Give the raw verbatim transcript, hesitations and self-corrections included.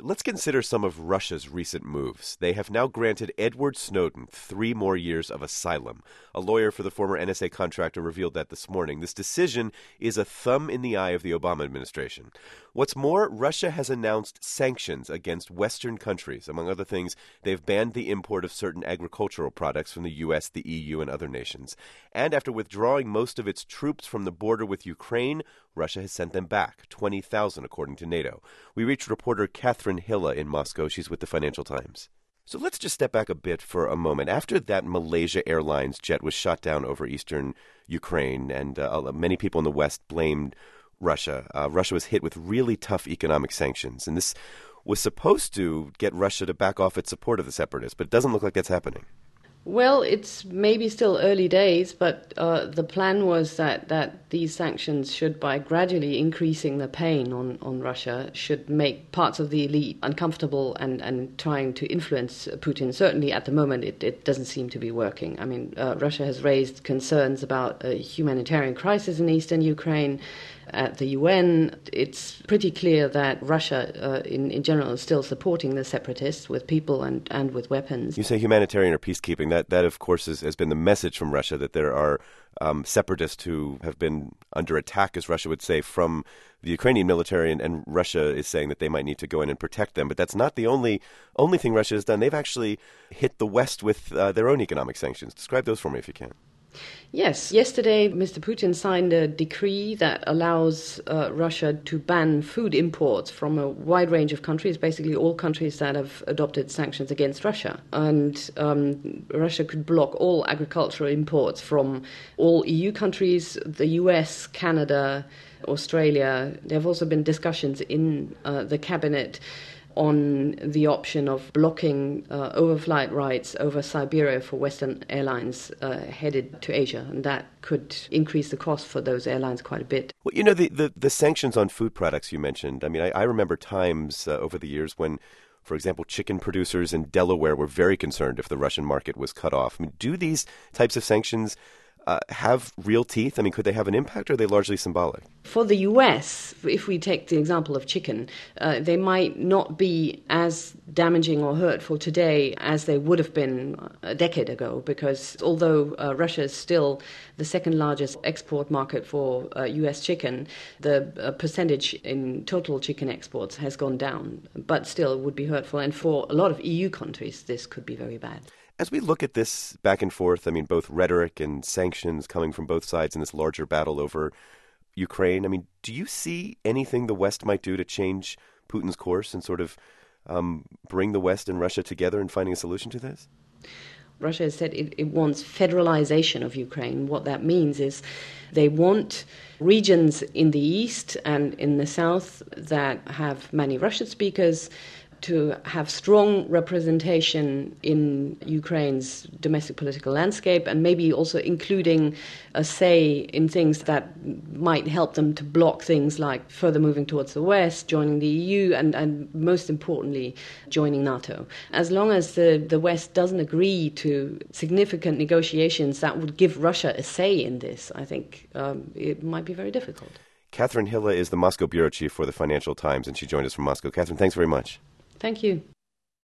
let's consider some of Russia's recent moves. They have now granted Edward Snowden three more years of asylum. A lawyer for the former N S A contractor revealed that this morning. This decision is a thumb in the eye of the Obama administration. What's more, Russia has announced sanctions against Western countries. Among other things, they've banned the import of certain agricultural products from the U S, the E U, and other nations. And after withdrawing most of its troops from the border with Ukraine, Russia has sent them back, twenty thousand according to NATO. We reached reporter Catherine Hilla in Moscow. She's with the Financial Times. So let's just step back a bit for a moment. After that Malaysia Airlines jet was shot down over eastern Ukraine, and uh, many people in the West blamed Russia, uh, Russia was hit with really tough economic sanctions. And this was supposed to get Russia to back off its support of the separatists, but it doesn't look like that's happening. Well, it's maybe still early days, but uh, the plan was that, that these sanctions should, by gradually increasing the pain on, on Russia, should make parts of the elite uncomfortable and, and trying to influence Putin. Certainly at the moment, it, it doesn't seem to be working. I mean, uh, Russia has raised concerns about a humanitarian crisis in eastern Ukraine. At the U N, it's pretty clear that Russia, uh, in, in general, is still supporting the separatists with people and, and with weapons. You say humanitarian or peacekeeping. That, that of course, is, has been the message from Russia, that there are um, separatists who have been under attack, as Russia would say, from the Ukrainian military, and, and Russia is saying that they might need to go in and protect them. But that's not the only only thing Russia has done. They've actually hit the West with uh, their own economic sanctions. Describe those for me, if you can. Yes. Yesterday, Mister Putin signed a decree that allows uh, Russia to ban food imports from a wide range of countries, basically all countries that have adopted sanctions against Russia. And um, Russia could block all agricultural imports from all E U countries, the U S, Canada, Australia. There have also been discussions in uh, the cabinet on the option of blocking uh, overflight rights over Siberia for Western airlines uh, headed to Asia, and that could increase the cost for those airlines quite a bit. Well, you know, the, the, the sanctions on food products you mentioned, I mean, I, I remember times uh, over the years when, for example, chicken producers in Delaware were very concerned if the Russian market was cut off. I mean, do these types of sanctions Uh, have real teeth? I mean, could they have an impact, or are they largely symbolic? For the U S, if we take the example of chicken, uh, they might not be as damaging or hurtful today as they would have been a decade ago, because although uh, Russia is still the second largest export market for uh, U S chicken, the uh, percentage in total chicken exports has gone down, but still would be hurtful. And for a lot of E U countries, this could be very bad. As we look at this back and forth, I mean, both rhetoric and sanctions coming from both sides in this larger battle over Ukraine, I mean, do you see anything the West might do to change Putin's course and sort of um, bring the West and Russia together in finding a solution to this? Russia has said it, it wants federalization of Ukraine. What that means is they want regions in the east and in the south that have many Russian speakers to have strong representation in Ukraine's domestic political landscape, and maybe also including a say in things that might help them to block things like further moving towards the West, joining the E U, and, and most importantly, joining NATO. As long as the, the West doesn't agree to significant negotiations that would give Russia a say in this, I think um, it might be very difficult. Catherine Hilla is the Moscow bureau chief for the Financial Times, and she joined us from Moscow. Catherine, thanks very much. Thank you.